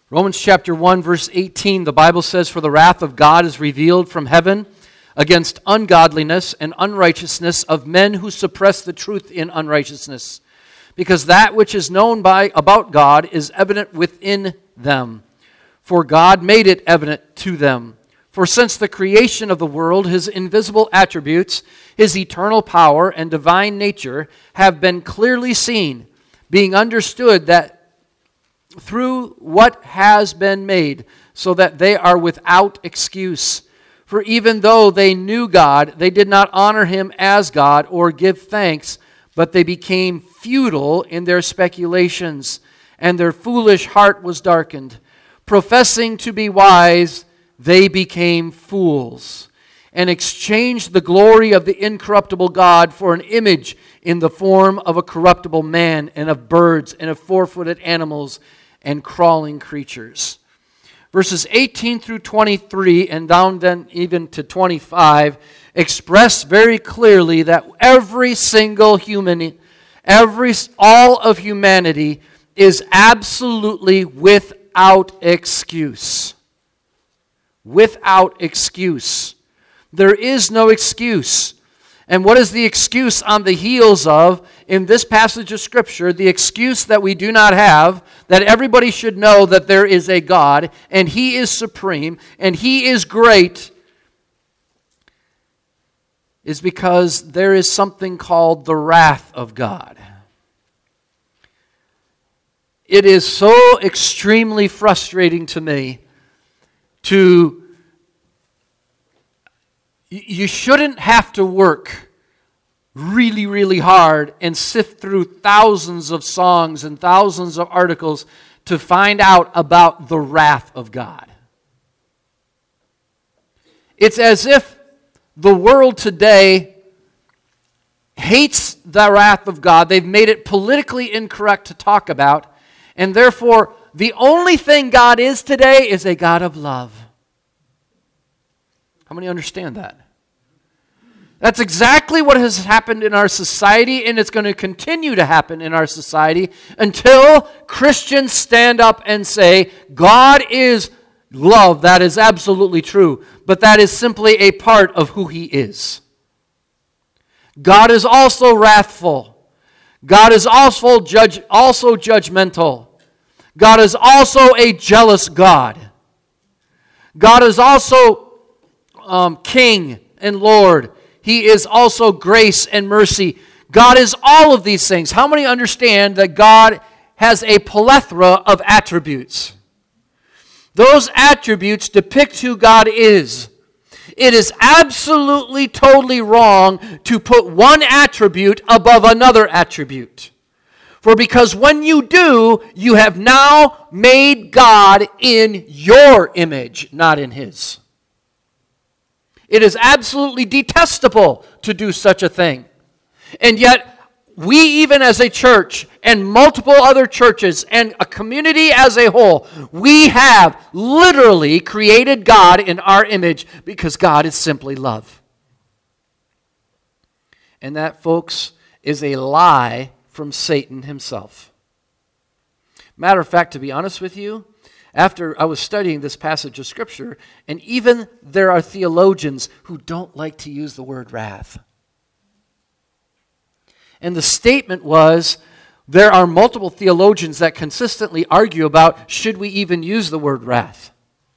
Romans chapter 1, verse 18, the Bible says, "For the wrath of God is revealed from heaven against ungodliness and unrighteousness of men who suppress the truth in unrighteousness, because that which is known about God is evident within them. For God made it evident to them. For since the creation of the world, His invisible attributes, His eternal power and divine nature have been clearly seen, being understood that through what has been made, so that they are without excuse. For even though they knew God, they did not honor Him as God or give thanks, but they became futile in their speculations, and their foolish heart was darkened. Professing to be wise, they became fools, and exchanged the glory of the incorruptible God for an image in the form of a corruptible man, and of birds, and of four-footed animals, and crawling creatures." Verses 18 through 23, and down then even to 25, express very clearly that every single human, all of humanity is absolutely without excuse. Without excuse. There is no excuse. And what is the excuse on the heels of, in this passage of Scripture, the excuse that we do not have, that everybody should know that there is a God, and He is supreme, and He is great, is because there is something called the wrath of God. It is so extremely frustrating to me you shouldn't have to work really, really hard and sift through thousands of songs and thousands of articles to find out about the wrath of God. It's as if the world today hates the wrath of God. They've made it politically incorrect to talk about, and therefore the only thing God is today is a God of love. How many understand that? That's exactly what has happened in our society, and it's going to continue to happen in our society until Christians stand up and say, God is love. That is absolutely true, but that is simply a part of who He is. God is also wrathful. God is also judgmental. God is also a jealous God. God is also King and Lord. He is also grace and mercy. God is all of these things. How many understand that God has a plethora of attributes? Those attributes depict who God is. It is absolutely, totally wrong to put one attribute above another attribute. For because when you do, you have now made God in your image, not in His. It is absolutely detestable to do such a thing. And yet, we even as a church and multiple other churches and a community as a whole, we have literally created God in our image because God is simply love. And that, folks, is a lie from Satan himself. Matter of fact, to be honest with you, after I was studying this passage of Scripture, and even there are theologians who don't like to use the word wrath. And the statement was, there are multiple theologians that consistently argue about, should we even use the word wrath?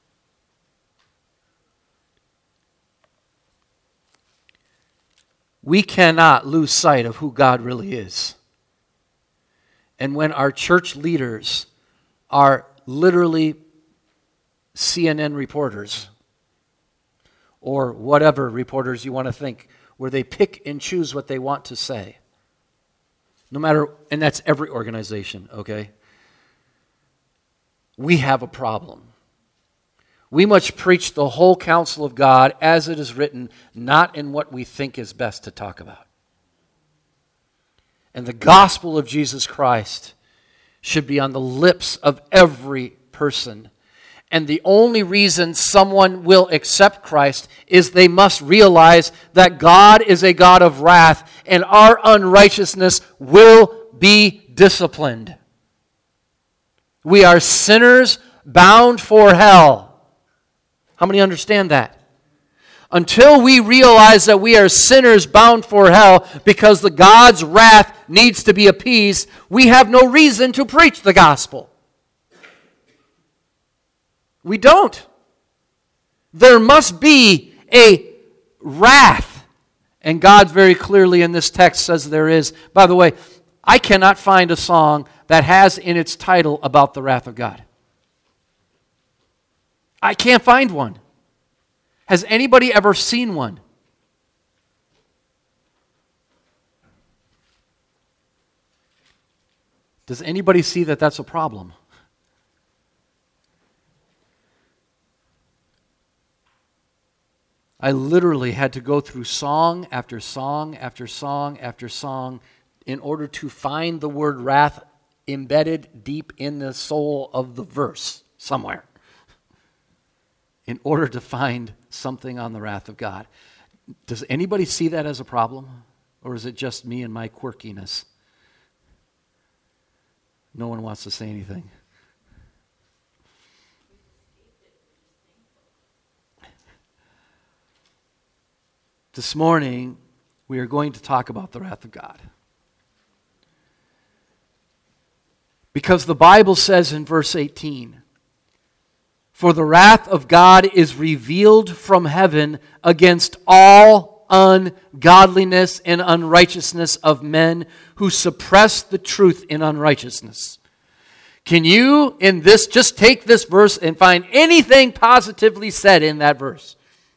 We cannot lose sight of who God really is. And when our church leaders are literally CNN reporters, or whatever reporters you want to think, where they pick and choose what they want to say. No matter, and that's every organization, okay? We have a problem. We must preach the whole counsel of God as it is written, not in what we think is best to talk about. And the gospel of Jesus Christ should be on the lips of every person. And the only reason someone will accept Christ is they must realize that God is a God of wrath, and our unrighteousness will be disciplined. We are sinners. bound for hell. How many understand that? Until we realize that we are sinners bound for hell because the God's wrath needs to be appeased, we have no reason to preach the gospel. We don't. There must be a wrath. And God very clearly in this text says there is. By the way, I cannot find a song that has in its title about the wrath of God. I can't find one. Has anybody ever seen one? Does anybody see that that's a problem? I literally had to go through song after song after song after song in order to find the word wrath embedded deep in the soul of the verse somewhere, in order to find something on the wrath of God. Does anybody see that as a problem? Or is it just me and my quirkiness? No one wants to say anything. This morning, we are going to talk about the wrath of God. Because the Bible says in verse 18, "For the wrath of God is revealed from heaven against all ungodliness and unrighteousness of men who suppress the truth in unrighteousness." Can you, in this, just take this verse and find anything positively said in that verse?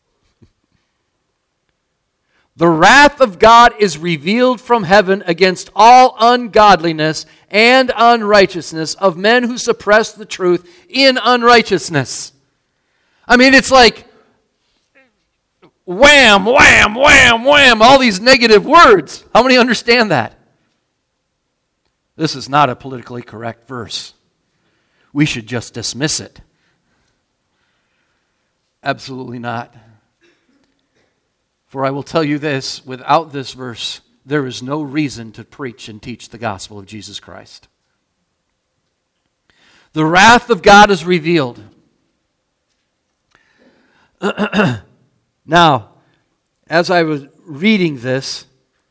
The wrath of God is revealed from heaven against all ungodliness and unrighteousness of men who suppress the truth in unrighteousness. I mean, it's like wham, wham, wham, wham, all these negative words. How many understand that? This is not a politically correct verse. We should just dismiss it. Absolutely not. For I will tell you this, without this verse, there is no reason to preach and teach the gospel of Jesus Christ. The wrath of God is revealed. Now, as I was reading this,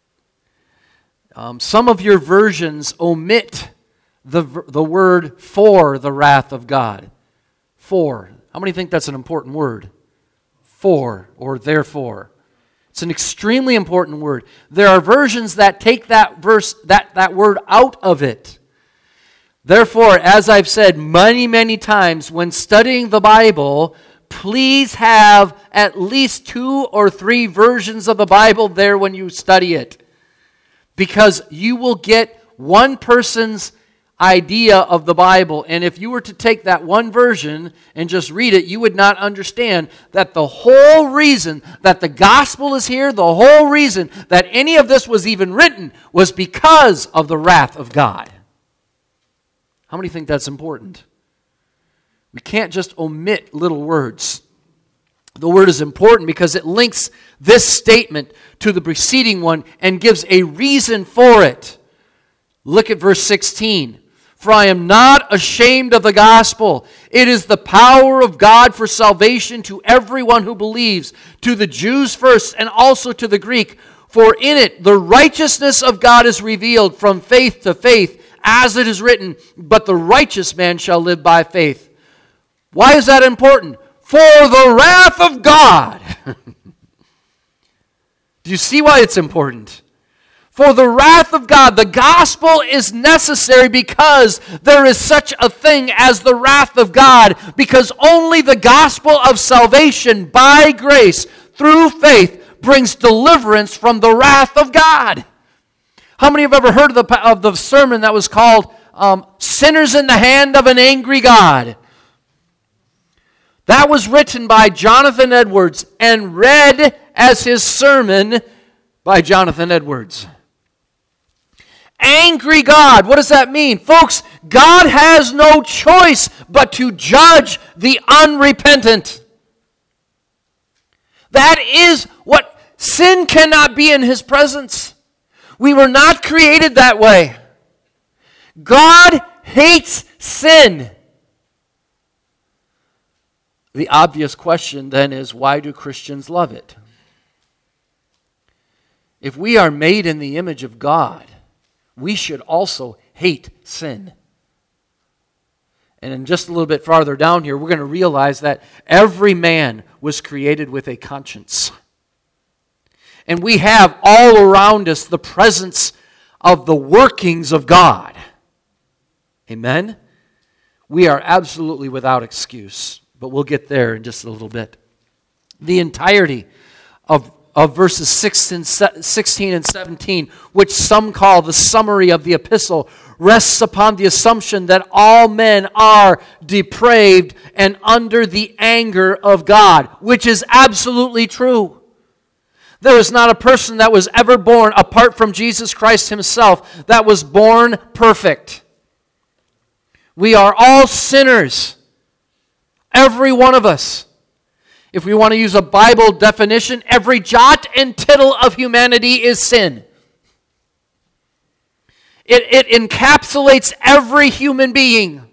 some of your versions omit the word "for the wrath of God." For. How many think that's an important word? For, or therefore. It's an extremely important word. There are versions that take that verse, that word out of it. Therefore, as I've said many, many times, when studying the Bible, please have at least 2 or 3 versions of the Bible there when you study it. Because you will get one person's idea of the Bible, and if you were to take that one version and just read it, you would not understand that the whole reason that the gospel is here, the whole reason that any of this was even written, was because of the wrath of God. How many think that's important? We can't just omit little words. The word is important because it links this statement to the preceding one and gives a reason for it. Look at verse 16. "For I am not ashamed of the gospel. It is the power of God for salvation to everyone who believes, to the Jews first and also to the Greek. For in it the righteousness of God is revealed from faith to faith, as it is written, but the righteous man shall live by faith." Why is that important? For the wrath of God. Do you see why it's important? For the wrath of God. The gospel is necessary because there is such a thing as the wrath of God, because only the gospel of salvation by grace through faith brings deliverance from the wrath of God. How many have ever heard of the sermon that was called "Sinners in the Hand of an Angry God"? That was written by Jonathan Edwards and read as his sermon by Jonathan Edwards. Angry God. What does that mean? Folks, God has no choice but to judge the unrepentant. That is what sin cannot be in His presence. We were not created that way. God hates sin. The obvious question then is, why do Christians love it? If we are made in the image of God, we should also hate sin. And then just a little bit farther down here, we're going to realize that every man was created with a conscience. And we have all around us the presence of the workings of God. Amen? We are absolutely without excuse, but we'll get there in just a little bit. The entirety of verses 16 and 17, which some call the summary of the epistle, rests upon the assumption that all men are depraved and under the anger of God, which is absolutely true. There is not a person that was ever born apart from Jesus Christ himself that was born perfect. We are all sinners, every one of us. If we want to use a Bible definition, every jot and tittle of humanity is sin. It encapsulates every human being.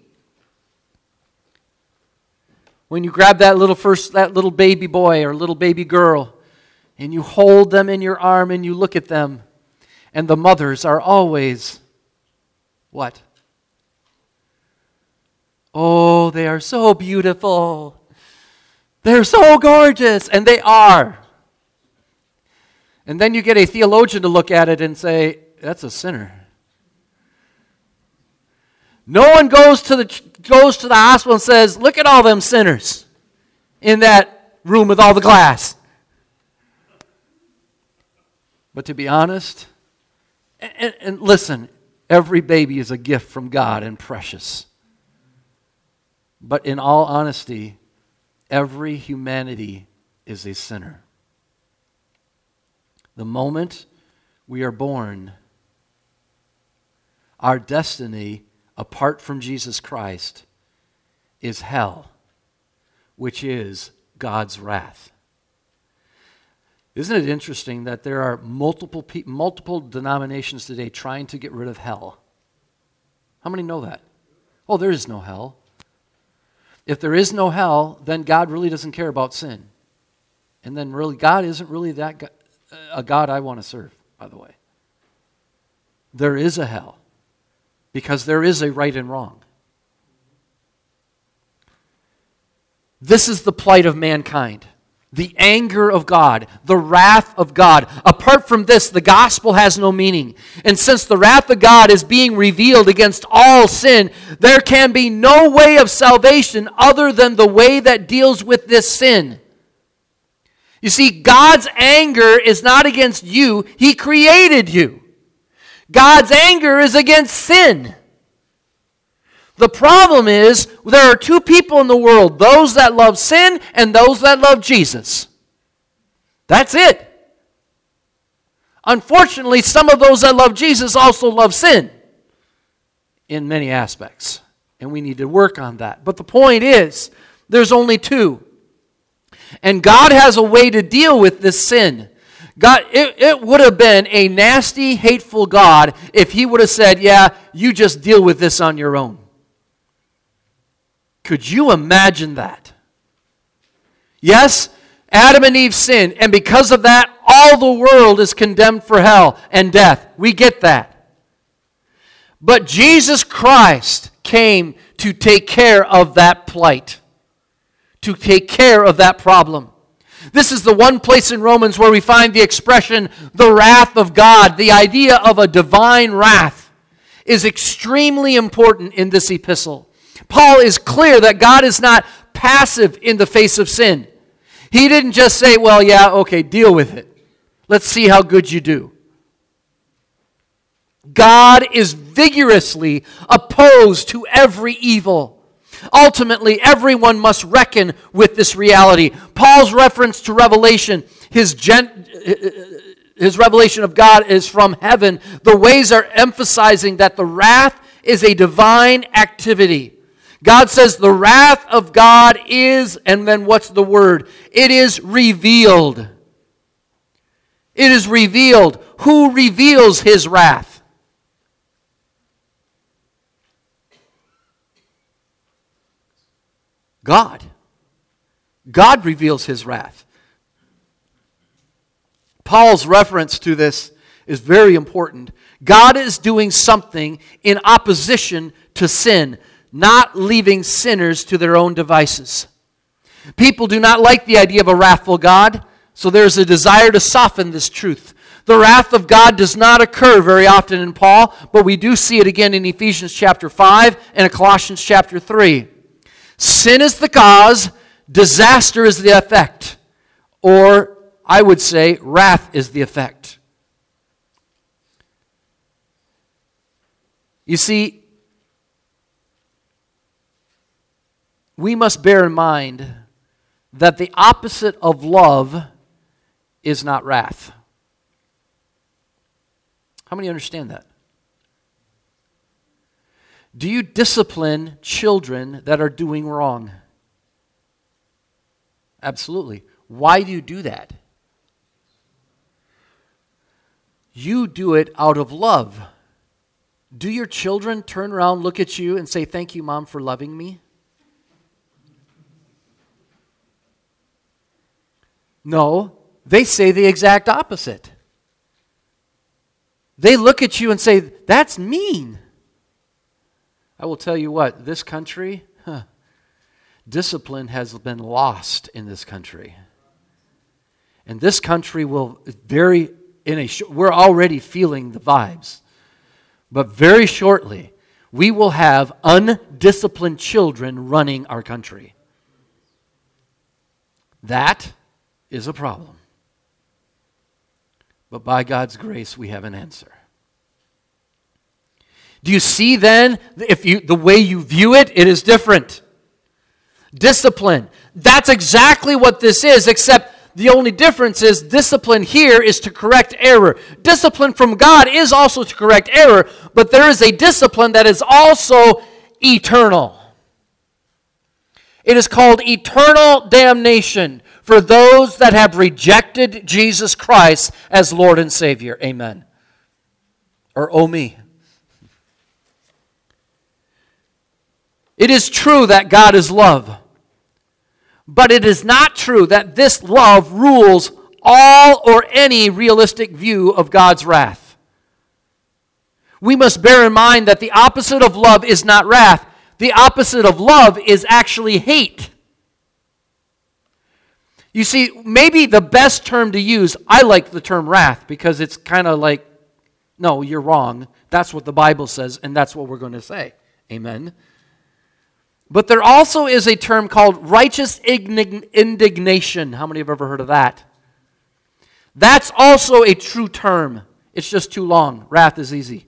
When you grab that little baby boy or little baby girl, and you hold them in your arm and you look at them, and the mothers are always, what? Oh, they are so beautiful. They're so gorgeous, and they are. And then you get a theologian to look at it and say, that's a sinner. No one goes to the hospital and says, look at all them sinners in that room with all the glass. But to be honest, and listen, every baby is a gift from God and precious. But in all honesty, every humanity is a sinner. The moment we are born, our destiny, apart from Jesus Christ, is hell, which is God's wrath. Isn't it interesting that there are multiple denominations today trying to get rid of hell? How many know that? Oh, there is no hell. If there is no hell, then God really doesn't care about sin. And then really, God isn't really a God I want to serve, by the way. There is a hell, because there is a right and wrong. This is the plight of mankind. The anger of God, the wrath of God. Apart from this, the gospel has no meaning. And since the wrath of God is being revealed against all sin, there can be no way of salvation other than the way that deals with this sin. You see, God's anger is not against you. He created you. God's anger is against sin. The problem is, there are two people in the world, those that love sin and those that love Jesus. That's it. Unfortunately, some of those that love Jesus also love sin in many aspects, and we need to work on that. But the point is, there's only two. And God has a way to deal with this sin. God, it would have been a nasty, hateful God if he would have said, yeah, you just deal with this on your own. Could you imagine that? Yes, Adam and Eve sinned, and because of that, all the world is condemned for hell and death. We get that. But Jesus Christ came to take care of that plight, to take care of that problem. This is the one place in Romans where we find the expression, the wrath of God. The idea of a divine wrath is extremely important in this epistle. Paul is clear that God is not passive in the face of sin. He didn't just say, well, yeah, okay, deal with it. Let's see how good you do. God is vigorously opposed to every evil. Ultimately, everyone must reckon with this reality. Paul's reference to Revelation, his revelation of God is from heaven. The ways are emphasizing that the wrath is a divine activity. God says the wrath of God is, and then what's the word? It is revealed. It is revealed. Who reveals his wrath? God. God reveals his wrath. Paul's reference to this is very important. God is doing something in opposition to sin, not leaving sinners to their own devices. People do not like the idea of a wrathful God, so there's a desire to soften this truth. The wrath of God does not occur very often in Paul, but we do see it again in Ephesians chapter 5 and in Colossians chapter 3. Sin is the cause, disaster is the effect, or I would say wrath is the effect. You see, we must bear in mind that the opposite of love is not wrath. How many understand that? Do you discipline children that are doing wrong? Absolutely. Why do you do that? You do it out of love. Do your children turn around, look at you, and say, "Thank you, Mom, for loving me"? No, they say the exact opposite. They look at you and say, "That's mean." I will tell you what, this country, discipline has been lost in this country. And this country will we're already feeling the vibes. But very shortly, we will have undisciplined children running our country. That is a problem. But by God's grace, we have an answer. Do you see then, the way you view it, it is different. Discipline. That's exactly what this is, except the only difference is discipline here is to correct error. Discipline from God is also to correct error, but there is a discipline that is also eternal. It is called eternal damnation for those that have rejected Jesus Christ as Lord and Savior. Amen. Or oh me. It is true that God is love. But it is not true that this love rules all or any realistic view of God's wrath. We must bear in mind that the opposite of love is not wrath. The opposite of love is actually hate. You see, maybe the best term to use, I like the term wrath because it's kind of like, no, you're wrong. That's what the Bible says, and that's what we're going to say. Amen. But there also is a term called righteous indignation. How many have ever heard of that? That's also a true term. It's just too long. Wrath is easy.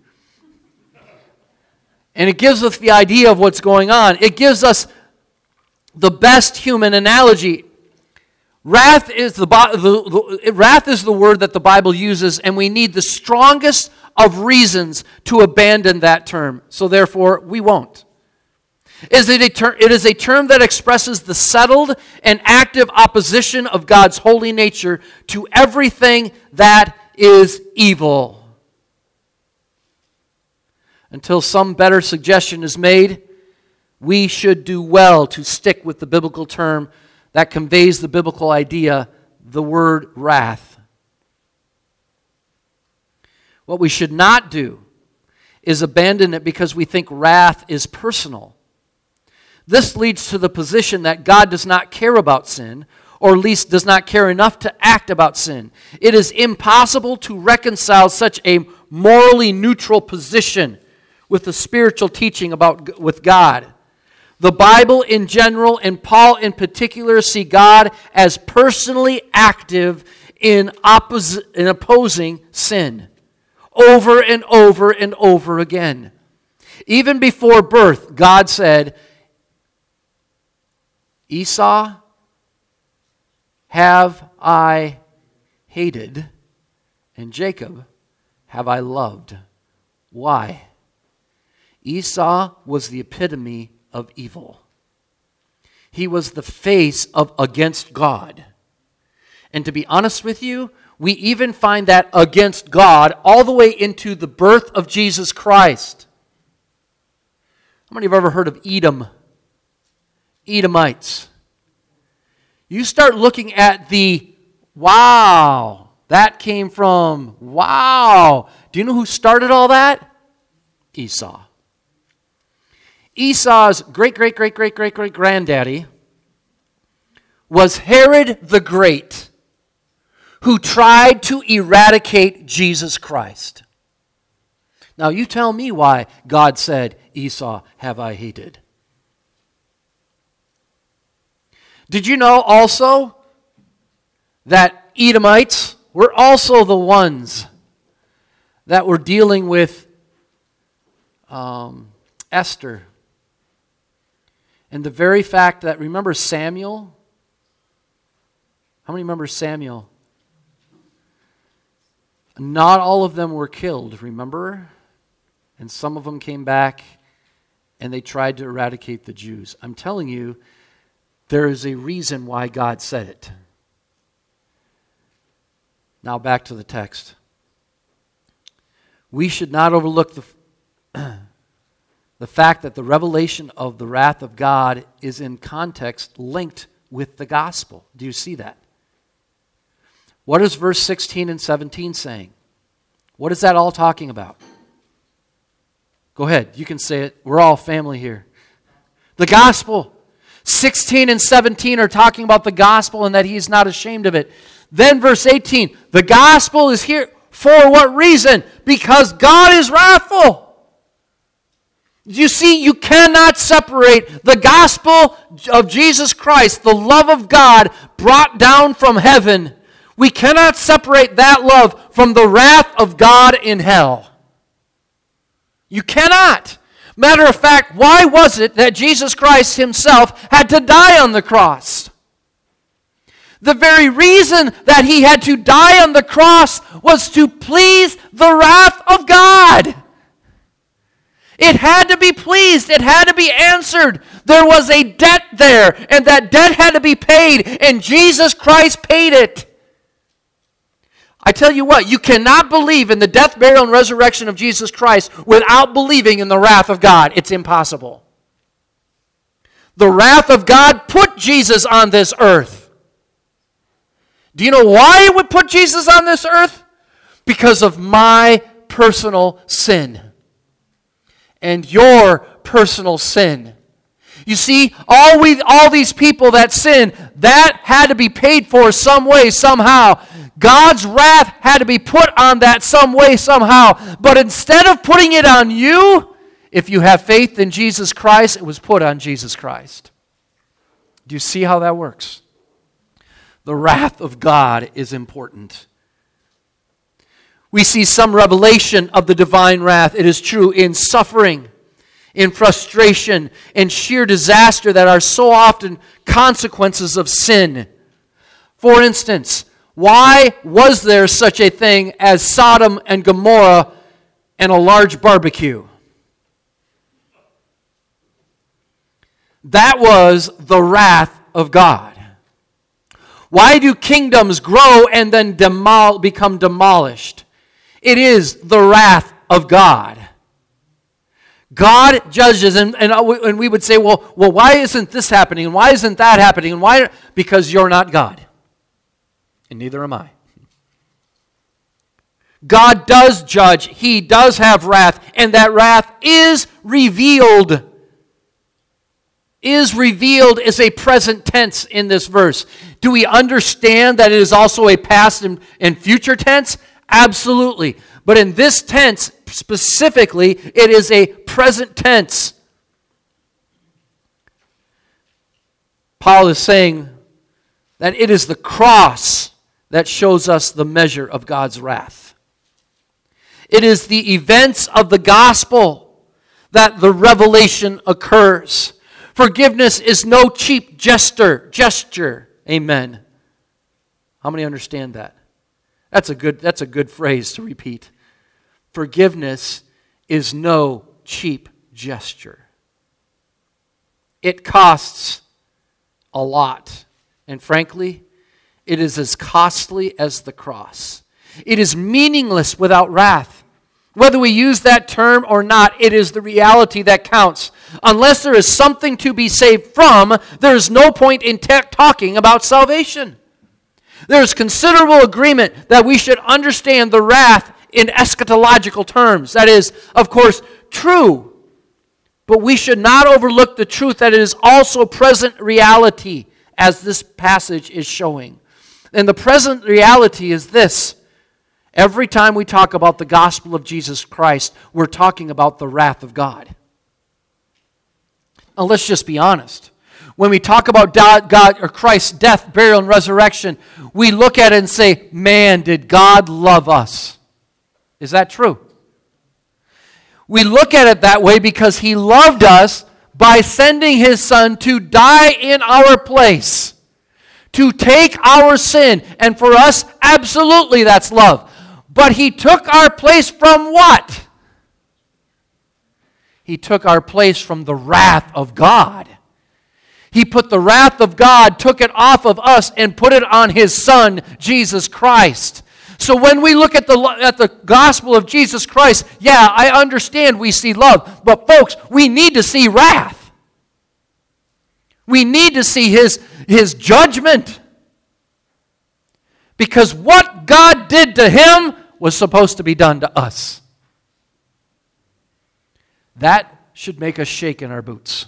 And it gives us the idea of what's going on. It gives us the best human analogy. Wrath is the word that the Bible uses, and we need the strongest of reasons to abandon that term. So therefore, we won't. It is a term that expresses the settled and active opposition of God's holy nature to everything that is evil. Until some better suggestion is made, we should do well to stick with the biblical term that conveys the biblical idea, the word wrath. What we should not do is abandon it because we think wrath is personal. This leads to the position that God does not care about sin, or at least does not care enough to act about sin. It is impossible to reconcile such a morally neutral position with the spiritual teaching with God. The Bible in general, and Paul in particular, see God as personally active in opposing sin over and over and over again. Even before birth, God said, "Esau have I hated, and Jacob have I loved." Why? Esau was the epitome of evil. He was the face of against God. And to be honest with you, we even find that against God all the way into the birth of Jesus Christ. How many have ever heard of Edom? Edomites. you start looking at the wow, that came from wow. Do you know who started all that? Esau. Esau's great-great-great-great-great-great-granddaddy was Herod the Great, who tried to eradicate Jesus Christ. Now you tell me why God said, Esau have I hated. Did you know also that Edomites were also the ones that were dealing with Esther? And the very fact that, remember Samuel? How many remember Samuel? Not all of them were killed, remember? And some of them came back and they tried to eradicate the Jews. I'm telling you, there is a reason why God said it. Now back to the text. We should not overlook the fact that the revelation of the wrath of God is in context linked with the gospel. Do you see that? What is verse 16 and 17 saying? What is that all talking about? Go ahead, you can say it. We're all family here. The gospel. 16 and 17 are talking about the gospel and that he is not ashamed of it. Then verse 18, the gospel is here for what reason? Because God is wrathful. You see, you cannot separate the gospel of Jesus Christ, the love of God brought down from heaven. We cannot separate that love from the wrath of God in hell. You cannot. Matter of fact, why was it that Jesus Christ himself had to die on the cross? The very reason that he had to die on the cross was to please the wrath of God. It had to be pleased. It had to be answered. There was a debt there, and that debt had to be paid, and Jesus Christ paid it. I tell you what, you cannot believe in the death, burial, and resurrection of Jesus Christ without believing in the wrath of God. It's impossible. The wrath of God put Jesus on this earth. Do you know why it would put Jesus on this earth? Because of my personal sin and your personal sin. You see, all these people that sin, that had to be paid for some way, somehow. God's wrath had to be put on that some way, somehow. But instead of putting it on you, if you have faith in Jesus Christ, it was put on Jesus Christ. Do you see how that works? The wrath of God is important. We see some revelation of the divine wrath, it is true, in suffering, in frustration, and sheer disaster that are so often consequences of sin. For instance, why was there such a thing as Sodom and Gomorrah and a large barbecue? That was the wrath of God. Why do kingdoms grow and then become demolished? It is the wrath of God. God judges, and we would say, well, why isn't this happening? And why isn't that happening? And why? Because you're not God. And neither am I. God does judge. He does have wrath. And that wrath is revealed. Is revealed is a present tense in this verse. Do we understand that it is also a past and future tense? Absolutely. But in this tense specifically, it is a present tense. Paul is saying that it is the cross that shows us the measure of God's wrath. It is the events of the gospel that the revelation occurs. Forgiveness is no cheap gesture. Amen. How many understand that? That's a good phrase to repeat. Forgiveness is no cheap gesture. It costs a lot. And frankly, it is as costly as the cross. It is meaningless without wrath. Whether we use that term or not, it is the reality that counts. Unless there is something to be saved from, there is no point in talking about salvation. There is considerable agreement that we should understand the wrath in eschatological terms. That is, of course, true. But we should not overlook the truth that it is also present reality, as this passage is showing. And the present reality is this. Every time we talk about the gospel of Jesus Christ, we're talking about the wrath of God. Now let's just be honest. When we talk about God or Christ's death, burial, and resurrection, we look at it and say, man, did God love us? Is that true? We look at it that way because He loved us by sending His Son to die in our place, to take our sin. And for us, absolutely that's love. But He took our place from what? He took our place from the wrath of God. He put the wrath of God, took it off of us, and put it on His Son, Jesus Christ. So when we look at the gospel of Jesus Christ, yeah, I understand we see love. But folks, we need to see wrath. We need to see His judgment. Because what God did to Him was supposed to be done to us. That should make us shake in our boots.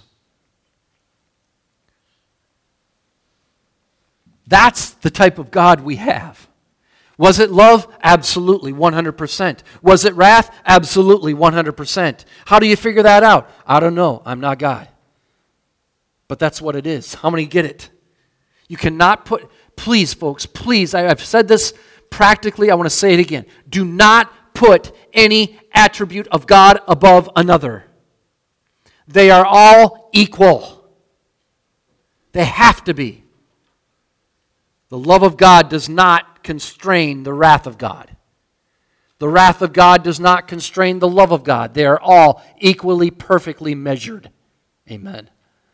That's the type of God we have. Was it love? Absolutely, 100%. Was it wrath? Absolutely, 100%. How do you figure that out? I don't know. I'm not God. But that's what it is. How many get it? You cannot put... Please, folks, please, I've said this practically. I want to say it again. Do not put any attribute of God above another. They are all equal. They have to be. The love of God does not constrain the wrath of God. The wrath of God does not constrain the love of God. They are all equally, perfectly measured. Amen.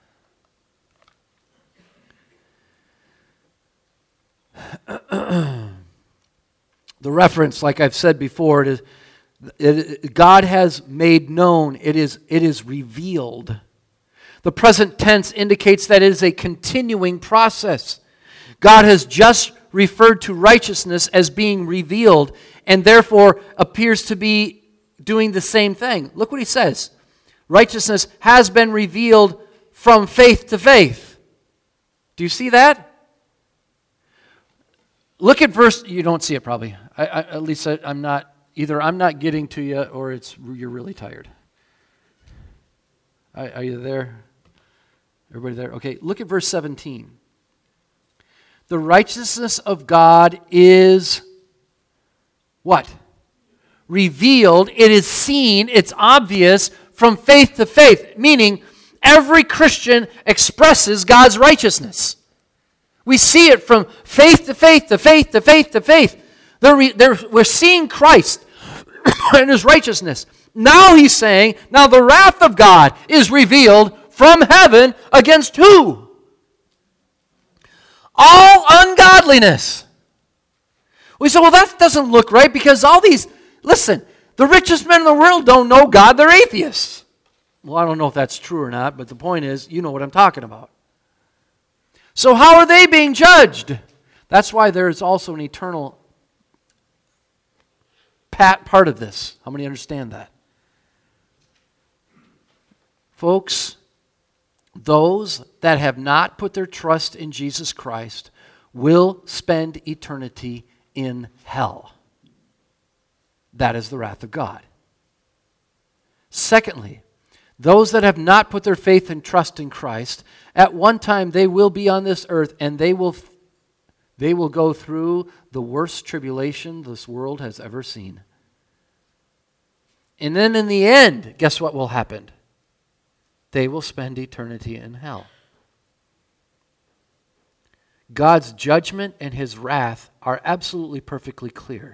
The reference, like I've said before, God has made known, it is revealed. The present tense indicates that it is a continuing process. God has just referred to righteousness as being revealed and therefore appears to be doing the same thing. Look what He says. Righteousness has been revealed from faith to faith. Do you see that? Look at verse, you don't see it probably. At least I'm not, either I'm not getting to you or you're really tired. Are you there? Everybody there? Okay, look at verse 17. The righteousness of God is what? Revealed. It is seen. It's obvious from faith to faith. Meaning, every Christian expresses God's righteousness. We see it from faith to faith to faith to faith to faith. We're seeing Christ and His righteousness. Now He's saying, now the wrath of God is revealed from heaven against who? All ungodliness. We say, well, that doesn't look right because all these, listen, the richest men in the world don't know God, they're atheists. Well, I don't know if that's true or not, but the point is, you know what I'm talking about. So how are they being judged? That's why there is also an eternal part of this. How many understand that? Folks, those that have not put their trust in Jesus Christ will spend eternity in hell. That is the wrath of God. Secondly, those that have not put their faith and trust in Christ, at one time they will be on this earth and they will go through the worst tribulation this world has ever seen. And then in the end, guess what will happen? They will spend eternity in hell. God's judgment and His wrath are absolutely perfectly clear.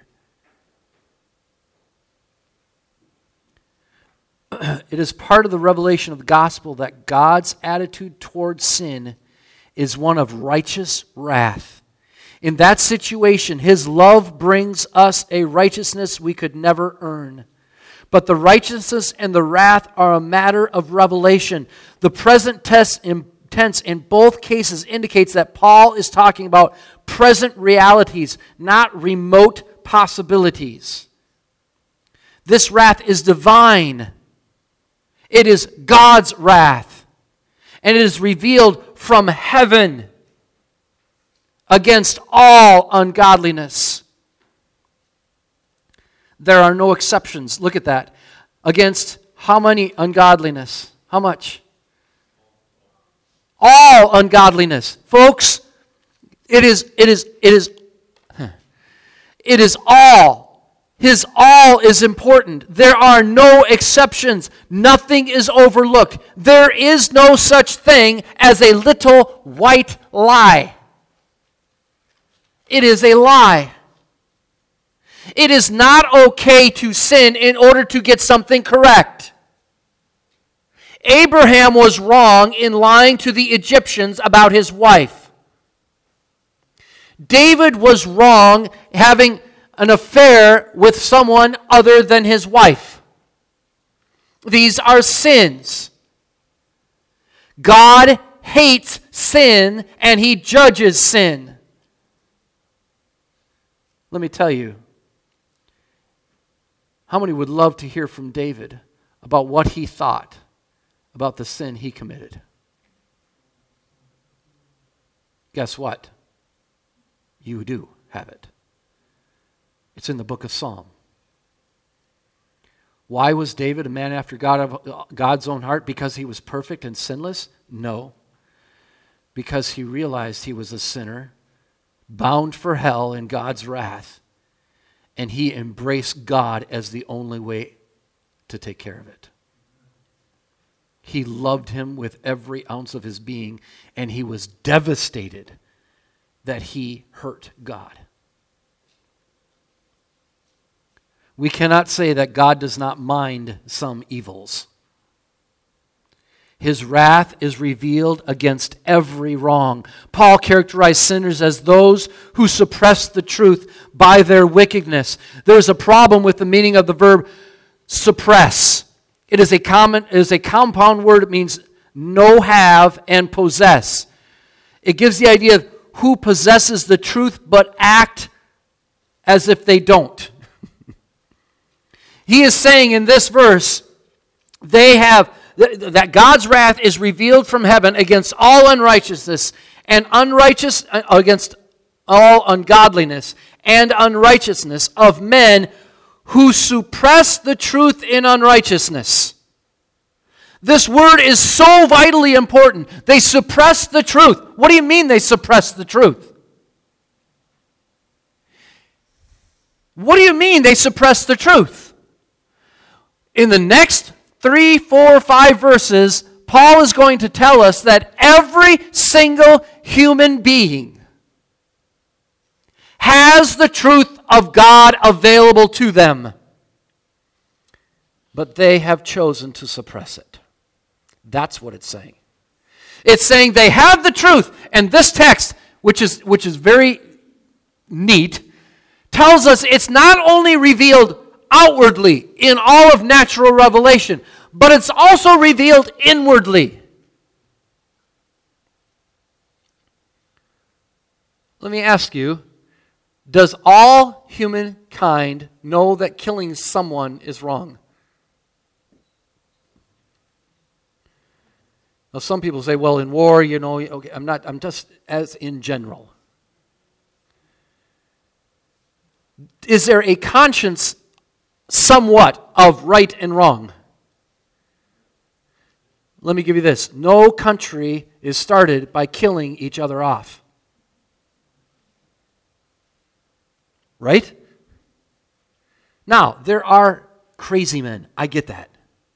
It is part of the revelation of the gospel that God's attitude towards sin is one of righteous wrath. In that situation, His love brings us a righteousness we could never earn. but the righteousness and the wrath are a matter of revelation. The present tense in both cases indicates that Paul is talking about present realities, not remote possibilities. This wrath is divine. It is God's wrath. And it is revealed from heaven against all ungodliness. There are no exceptions. Look at that. Against how many ungodliness? How much? All ungodliness. Folks, it is all. His all is important. There are no exceptions. Nothing is overlooked. There is no such thing as a little white lie. It is a lie. It is not okay to sin in order to get something correct. Abraham was wrong in lying to the Egyptians about his wife. David was wrong having an affair with someone other than his wife. These are sins. God hates sin and He judges sin. Let me tell you, how many would love to hear from David about what he thought about the sin he committed? Guess what? You do have it. It's in the book of Psalm. Why was David a man after God's own heart? Because he was perfect and sinless? No. Because he realized he was a sinner, bound for hell in God's wrath, and he embraced God as the only way to take care of it. He loved Him with every ounce of his being, and he was devastated that he hurt God. We cannot say that God does not mind some evils. His wrath is revealed against every wrong. Paul characterized sinners as those who suppress the truth by their wickedness. There's a problem with the meaning of the verb suppress. It is a compound word. It means know, have, and possess. It gives the idea of who possesses the truth but act as if they don't. He is saying in this verse, that God's wrath is revealed from heaven against all unrighteousness and against all ungodliness and unrighteousness of men who suppress the truth in unrighteousness. This word is so vitally important. They suppress the truth. What do you mean they suppress the truth? What do you mean they suppress the truth? In the next 3, 4, 5 verses, Paul is going to tell us that every single human being has the truth of God available to them, but they have chosen to suppress it. That's what it's saying. It's saying they have the truth, and this text, which is very neat, tells us it's not only revealed outwardly in all of natural revelation, but it's also revealed inwardly. Let me ask you, does all humankind know that killing someone is wrong? Now, some people say, well, in war, okay, I'm just as in general. Is there a conscience somewhat of right and wrong? Let me give you this. No country is started by killing each other off. Right? Now, there are crazy men. I get that.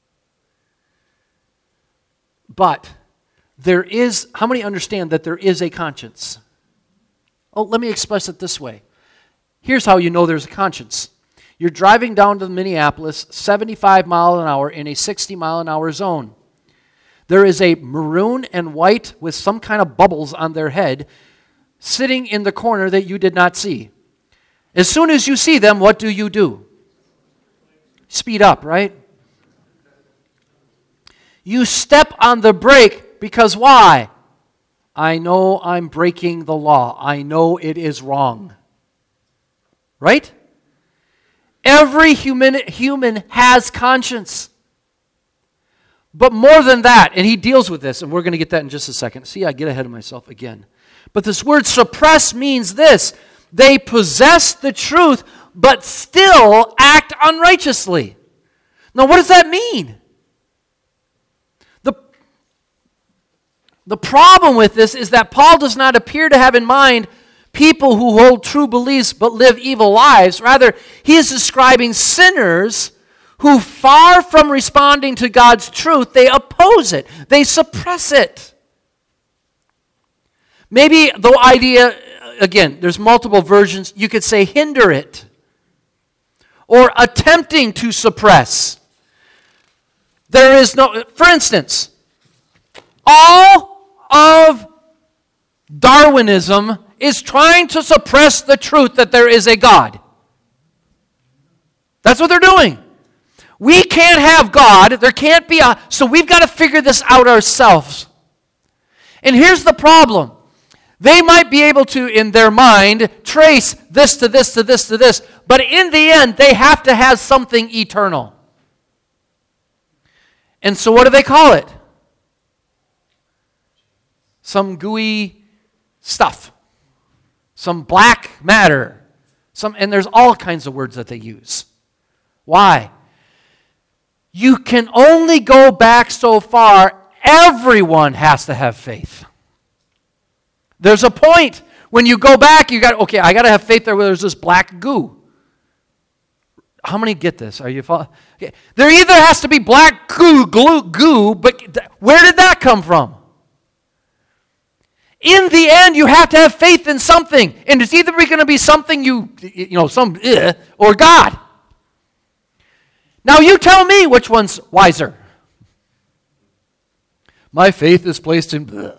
But there is, how many understand that there is a conscience? Oh, let me express it this way. Here's how you know there's a conscience. You're driving down to Minneapolis, 75 miles an hour in a 60 mile an hour zone. There is a maroon and white with some kind of bubbles on their head sitting in the corner that you did not see. As soon as you see them, what do? speed up, right? You step on the brake because why? I know I'm breaking the law. I know it is wrong. Right? Every human has conscience. But more than that, and he deals with this, and we're going to get that in just a second. See, I get ahead of myself again. But this word suppress means this. They possess the truth, but still act unrighteously. Now, what does that mean? The problem with this is that Paul does not appear to have in mind people who hold true beliefs but live evil lives. Rather, he is describing sinners who, far from responding to God's truth, they oppose it. They suppress it. Maybe the idea, again, there's multiple versions. You could say hinder it. Or attempting to suppress. There is no, for instance, all of Darwinism is trying to suppress the truth that there is a God. That's what they're doing. We can't have God. There can't be so we've got to figure this out ourselves. And here's the problem. They might be able to, in their mind, trace this to this to this to this, but in the end, they have to have something eternal. And so what do they call it? Some gooey stuff. Some black matter. And there's all kinds of words that they use. Why? You can only go back so far. Everyone has to have faith. There's a point when you go back, I got to have faith there where there's this black goo. How many get this? Are you following? Okay. There either has to be black goo, but where did that come from? In the end, you have to have faith in something. And it's either going to be something or God. Now you tell me which one's wiser. My faith is placed in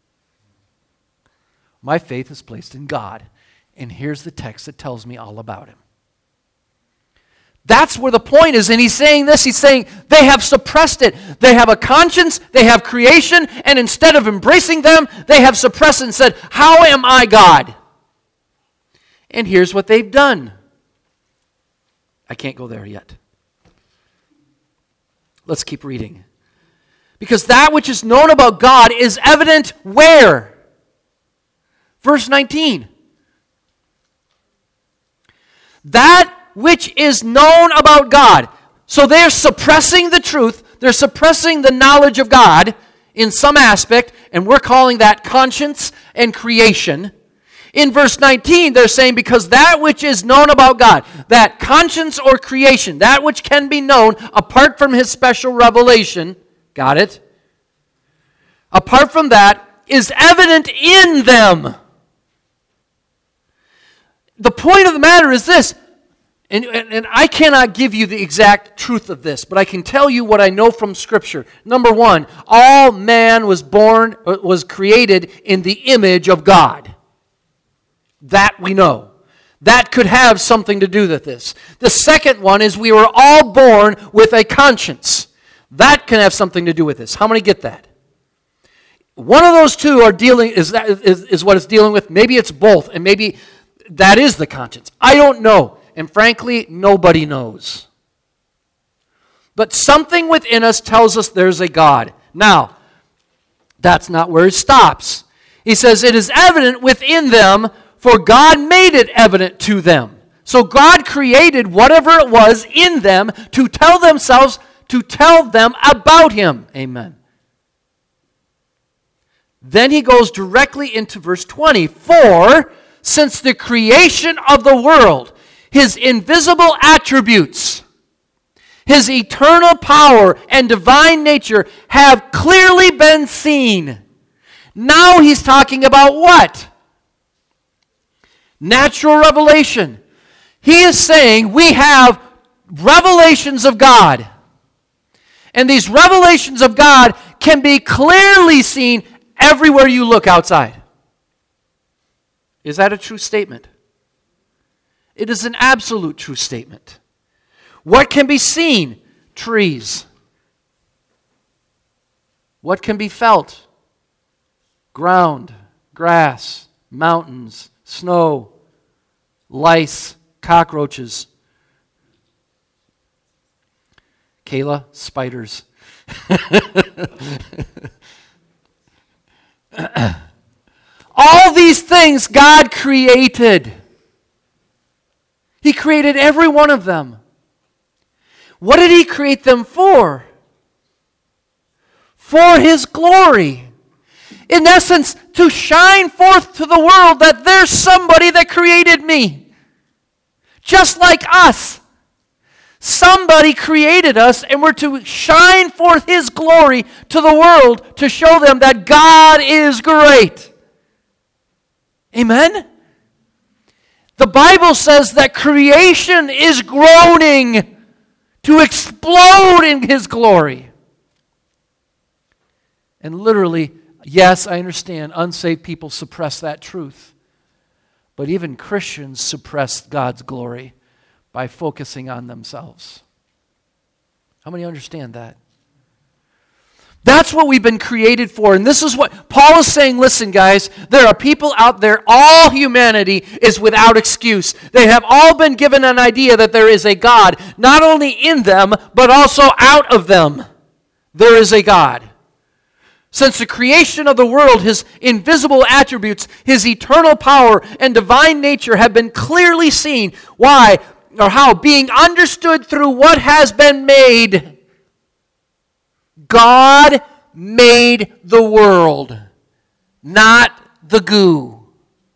My faith is placed in God. And here's the text that tells me all about Him. That's where the point is. And he's saying this. He's saying they have suppressed it. They have a conscience. They have creation. And instead of embracing them, they have suppressed it and said, how am I God? And here's what they've done. I can't go there yet. Let's keep reading. Because that which is known about God is evident where? Verse 19. That which is known about God. So they're suppressing the truth. They're suppressing the knowledge of God in some aspect, and we're calling that conscience and creation. In verse 19, they're saying because that which is known about God, that conscience or creation, that which can be known apart from His special revelation, got it? Apart from that, is evident in them. The point of the matter is this, and I cannot give you the exact truth of this, but I can tell you what I know from Scripture. Number one, all man was created in the image of God. That we know. That could have something to do with this. The second one is we were all born with a conscience. That can have something to do with this. How many get that? One of those two is what it's dealing with. Maybe it's both, and maybe that is the conscience. I don't know. And frankly, nobody knows. But something within us tells us there's a God. Now, that's not where it stops. He says, it is evident within them, for God made it evident to them. So God created whatever it was in them to tell them about Him. Amen. Then he goes directly into verse 20. For since the creation of the world, His invisible attributes, His eternal power and divine nature have clearly been seen. Now he's talking about what? Natural revelation. He is saying we have revelations of God. And these revelations of God can be clearly seen everywhere you look outside. Is that a true statement? It is an absolute true statement. What can be seen? Trees. What can be felt? Ground, grass, mountains, snow, lice, cockroaches. Kayla, spiders. All these things God created. He created every one of them. What did He create them for? For His glory. In essence, to shine forth to the world that there's somebody that created me. Just like us. Somebody created us, and we're to shine forth His glory to the world to show them that God is great. Amen? The Bible says that creation is groaning to explode in His glory. And literally, yes, I understand, unsaved people suppress that truth. But even Christians suppress God's glory by focusing on themselves. How many understand that? That's what we've been created for. And this is what Paul is saying. Listen, guys, there are people out there, all humanity is without excuse. They have all been given an idea that there is a God, not only in them, but also out of them. There is a God. Since the creation of the world, His invisible attributes, His eternal power and divine nature have been clearly seen. Why? Or how? Being understood through what has been made. God made the world, not the goo.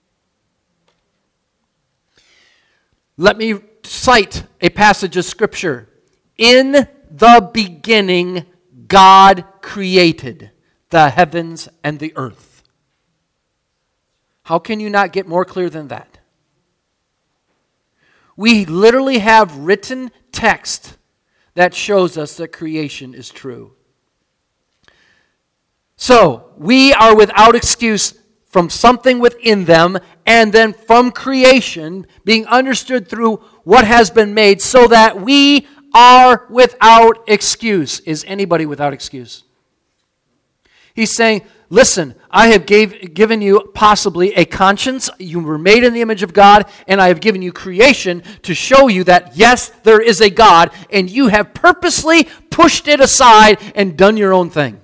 Let me cite a passage of Scripture. In the beginning, God created the heavens and the earth. How can you not get more clear than that? We literally have written text that shows us that creation is true. So, we are without excuse from something within them, and then from creation being understood through what has been made, so that we are without excuse. Is anybody without excuse? He's saying, listen, I have given you possibly a conscience. You were made in the image of God, and I have given you creation to show you that, yes, there is a God, and you have purposely pushed it aside and done your own thing.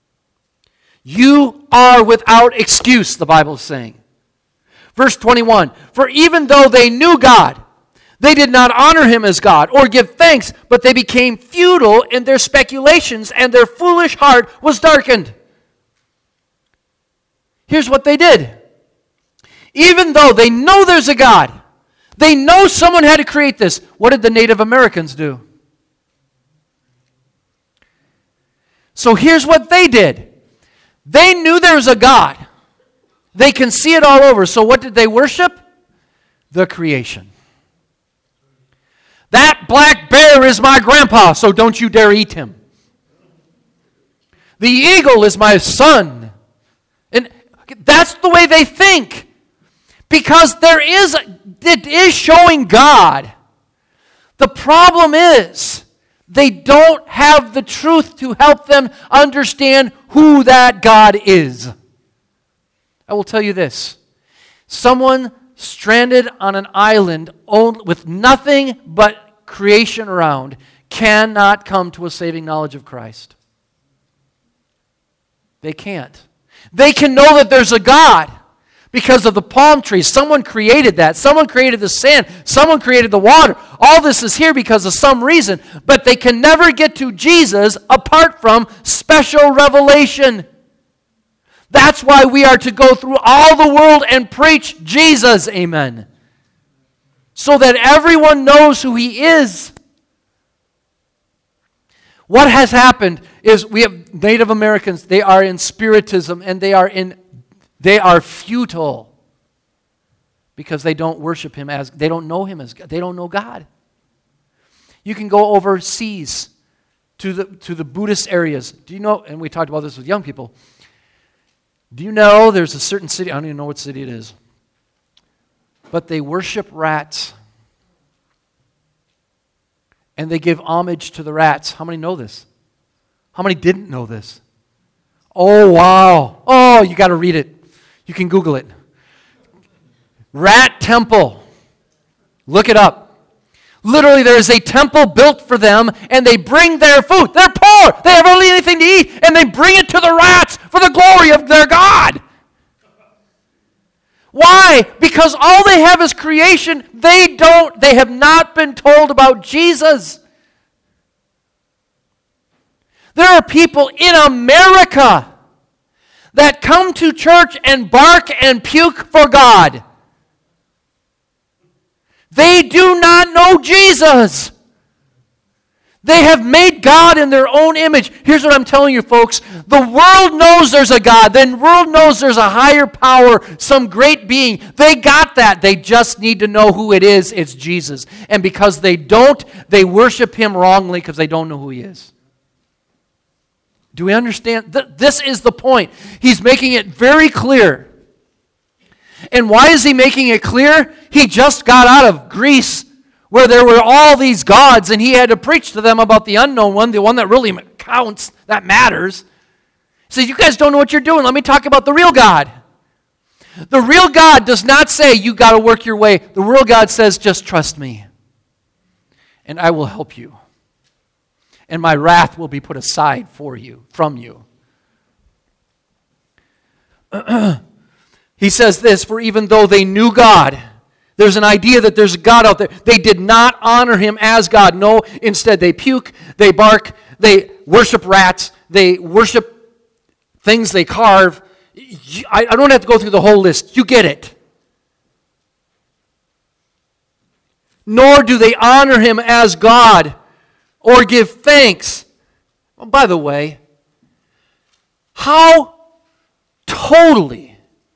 You are without excuse, the Bible is saying. Verse 21, for even though they knew God, they did not honor Him as God or give thanks, but they became futile in their speculations, and their foolish heart was darkened. Here's what they did. Even though they know there's a God, they know someone had to create this, what did the Native Americans do? So here's what they did. They knew there was a God. They can see it all over. So what did they worship? The creation. That black bear is my grandpa, so don't you dare eat him. The eagle is my son. And that's the way they think. Because it is showing God. The problem is, they don't have the truth to help them understand who that God is. I will tell you this. Someone stranded on an island with nothing but creation around cannot come to a saving knowledge of Christ. They can't. They can know that there's a God because of the palm trees. Someone created that. Someone created the sand. Someone created the water. All this is here because of some reason. But they can never get to Jesus apart from special revelation. That's why we are to go through all the world and preach Jesus. Amen. So that everyone knows who He is. What has happened is we have Native Americans, they are in Spiritism, and they are futile because they don't worship Him as, they don't know Him as God. They don't know God. You can go overseas to the Buddhist areas. Do you know, and we talked about this with young people, do you know there's a certain city, I don't even know what city it is, but they worship rats. and they give homage to the rats. How many know this? How many didn't know this? Oh, wow. Oh, you got to read it. You can Google it. Rat temple. Look it up. Literally, there is a temple built for them, and they bring their food. They're poor. They have hardly anything to eat, and they bring it to the rats for the glory of their God. Why? Because all they have is creation. They have not been told about Jesus. There are people in America that come to church and bark and puke for God. They do not know Jesus. They have made God in their own image. Here's what I'm telling you, folks. The world knows there's a God. The world knows there's a higher power, some great being. They got that. They just need to know who it is. It's Jesus. And because they don't, they worship him wrongly because they don't know who he is. Do we understand? This is the point. He's making it very clear. And why is he making it clear? He just got out of Greece where there were all these gods and he had to preach to them about the unknown one, the one that really counts, that matters. He says, you guys don't know what you're doing. Let me talk about the real God. The real God does not say you got to work your way. The real God says, just trust me and I will help you. And my wrath will be put aside for you, from you. He says this, for even though they knew God, there's an idea that there's a God out there. They did not honor him as God. No, instead they puke, they bark, they worship rats, they worship things they carve. I don't have to go through the whole list. You get it. Nor do they honor him as God or give thanks. Oh, by the way, how totally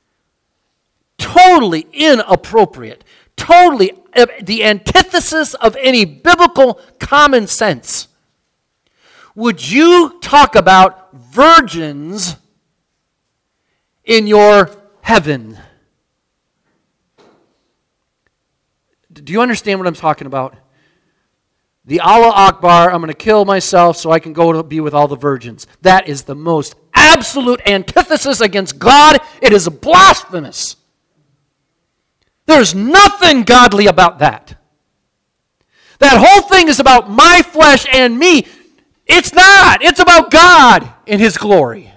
inappropriate, totally the antithesis of any biblical common sense. Would you talk about virgins in your heaven? Do you understand what I'm talking about? The Allah Akbar, I'm going to kill myself so I can go to be with all the virgins. That is the most absolute antithesis against God. It is blasphemous. There's nothing godly about that. That whole thing is about my flesh and me. It's not. It's about God and his glory.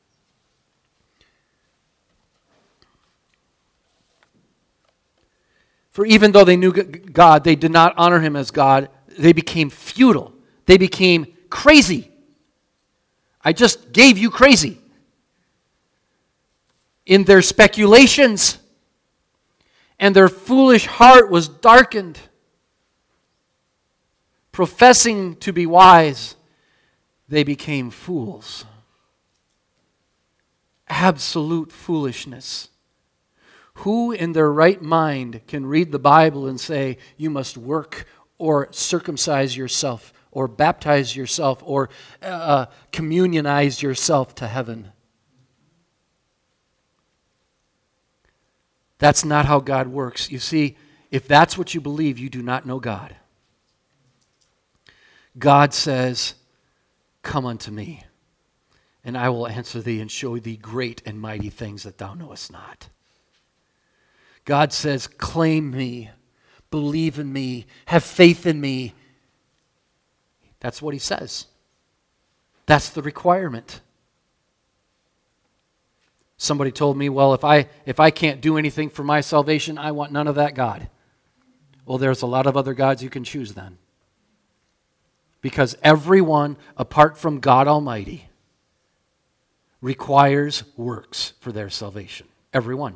For even though they knew God, they did not honor him as God. They became futile. They became crazy. I just gave you crazy. In their speculations, and their foolish heart was darkened. Professing to be wise, they became fools. Absolute foolishness. Who in their right mind can read the Bible and say, you must work or circumcise yourself or baptize yourself or communionize yourself to heaven? That's not how God works. You see, if that's what you believe, you do not know God. God says, come unto me, and I will answer thee and show thee great and mighty things that thou knowest not. God says, claim me, believe in me, have faith in me. That's what he says. That's the requirement. Somebody told me, well, if I can't do anything for my salvation, I want none of that God. Well, there's a lot of other gods you can choose then. Because everyone, apart from God Almighty, requires works for their salvation. Everyone.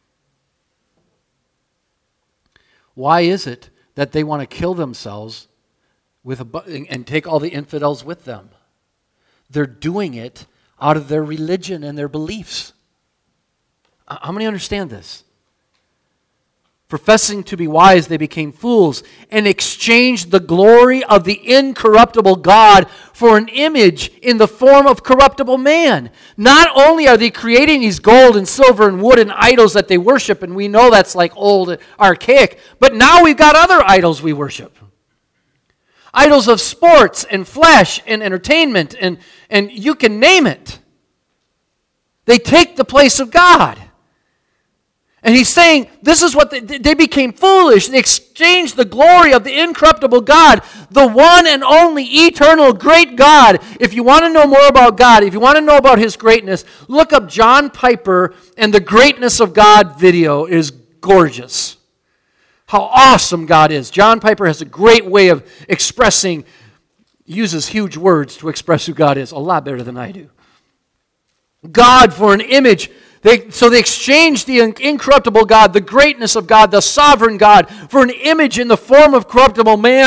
Why is it that they want to kill themselves and take all the infidels with them? They're doing it out of their religion and their beliefs. How many understand this? Professing to be wise, they became fools and exchanged the glory of the incorruptible God for an image in the form of corruptible man. Not only are they creating these gold and silver and wood and idols that they worship, and we know that's like old, archaic, but now we've got other idols we worship. Idols of sports and flesh and entertainment and you can name it. They take the place of God. And he's saying, this is what they became foolish. They exchanged the glory of the incorruptible God, the one and only eternal great God. If you want to know more about God, if you want to know about his greatness, look up John Piper and the Greatness of God video. It is gorgeous. How awesome God is. John Piper has a great way of expressing, uses huge words to express who God is, a lot better than I do. God for an image. So they exchanged the incorruptible God, the greatness of God, the sovereign God, for an image in the form of corruptible man,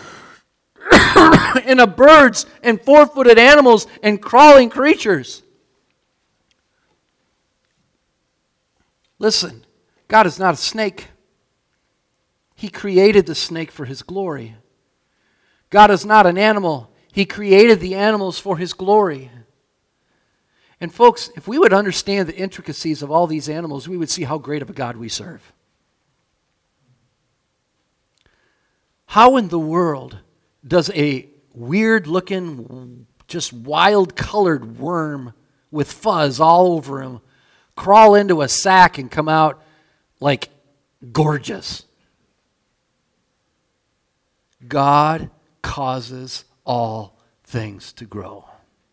and of birds and four-footed animals and crawling creatures. Listen, God is not a snake. He created the snake for his glory. God is not an animal. He created the animals for his glory. And folks, if we would understand the intricacies of all these animals, we would see how great of a God we serve. How in the world does a weird-looking, just wild-colored worm with fuzz all over him crawl into a sack and come out like gorgeous? God causes all things to grow.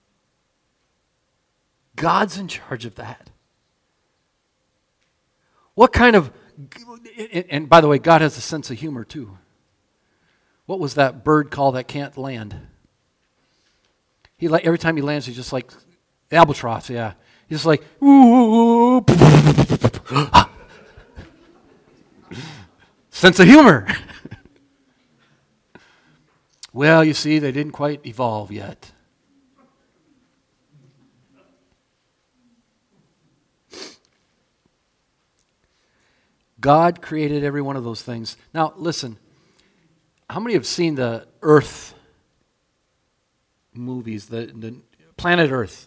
God's in charge of that. What kind of, and by the way, God has a sense of humor too. What was that bird called that can't land? Every time he lands, he's just like, albatross, yeah. He's just like, ooh, sense of humor. Well, you see, they didn't quite evolve yet. God created every one of those things. Now, listen, how many have seen the Earth movies, the Planet Earth?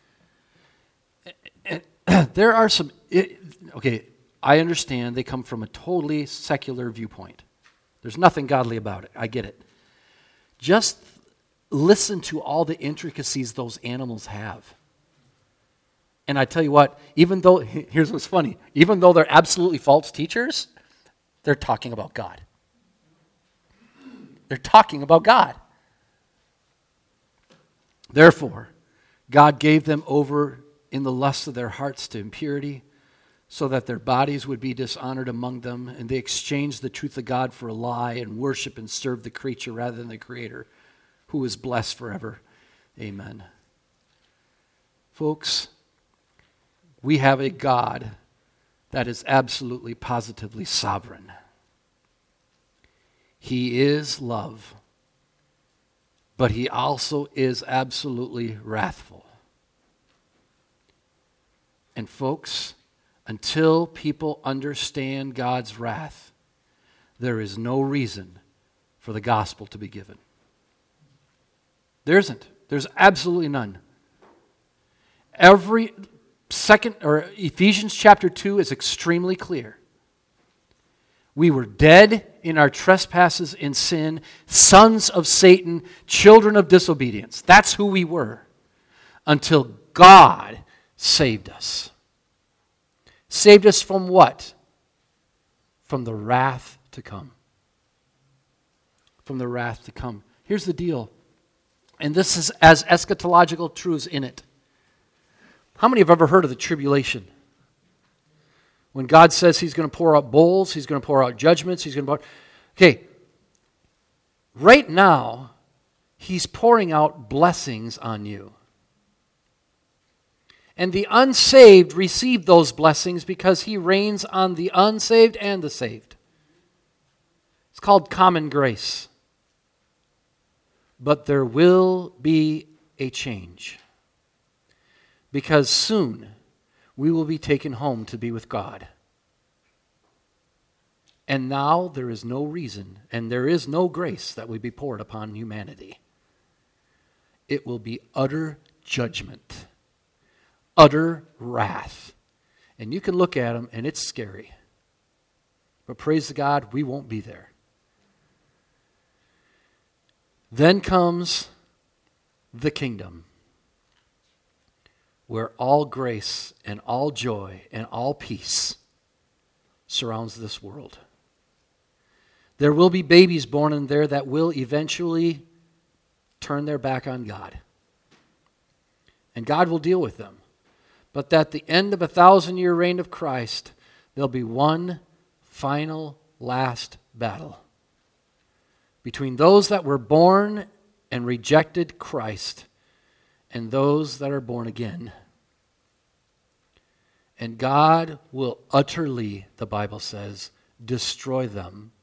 There are some, okay, I understand they come from a totally secular viewpoint. There's nothing godly about it. I get it. Just listen to all the intricacies those animals have. And I tell you what, even though, here's what's funny, even though they're absolutely false teachers, they're talking about God. They're talking about God. Therefore, God gave them over in the lust of their hearts to impurity, so that their bodies would be dishonored among them, and they exchanged the truth of God for a lie and worship and serve the creature rather than the Creator, who is blessed forever. Amen. Folks, we have a God that is absolutely, positively sovereign. He is love, but he also is absolutely wrathful. And folks, until people understand God's wrath, there is no reason for the gospel to be given. There isn't. There's absolutely none. Ephesians chapter 2 is extremely clear. We were dead in our trespasses and sin, sons of Satan, children of disobedience. That's who we were until God saved us. Saved us from what? From the wrath to come. From the wrath to come. Here's the deal. And this is as eschatological truths in it. How many have ever heard of the tribulation? When God says he's going to pour out bowls, he's going to pour out judgments, he's going to pour... Okay, right now, he's pouring out blessings on you. And the unsaved receive those blessings because he reigns on the unsaved and the saved. It's called common grace. But there will be a change. Because soon we will be taken home to be with God. And now there is no reason and there is no grace that will be poured upon humanity. It will be utter judgment, utter wrath. And you can look at them and it's scary. But praise God, we won't be there. Then comes the kingdom, where all grace and all joy and all peace surrounds this world. There will be babies born in there that will eventually turn their back on God. And God will deal with them. But at the end of 1,000-year reign of Christ, there'll be one final, last battle between those that were born and rejected Christ and those that are born again. And God will utterly, the Bible says, destroy them.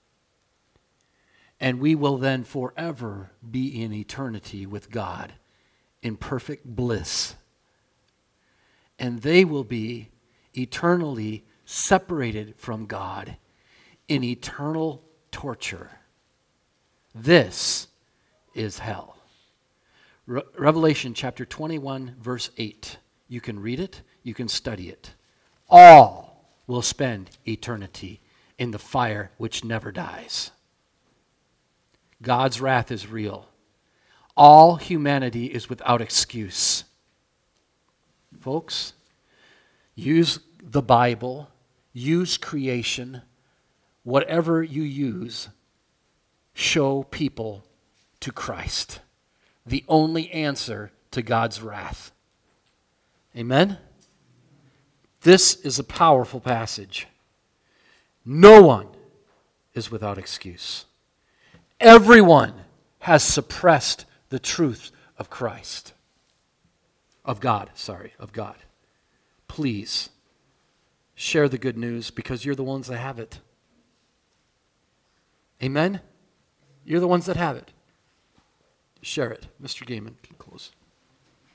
And we will then forever be in eternity with God in perfect bliss. And they will be eternally separated from God in eternal torture. This is hell. Revelation chapter 21, verse 8. You can read it, you can study it. All will spend eternity in the fire which never dies. God's wrath is real. All humanity is without excuse. Folks, use the Bible, use creation, whatever you use, show people to Christ, the only answer to God's wrath. Amen? This is a powerful passage. No one is without excuse. Everyone has suppressed the truth of Christ. Of God. Please share the good news because you're the ones that have it. Amen? You're the ones that have it. Share it. Mr. Gaiman can close.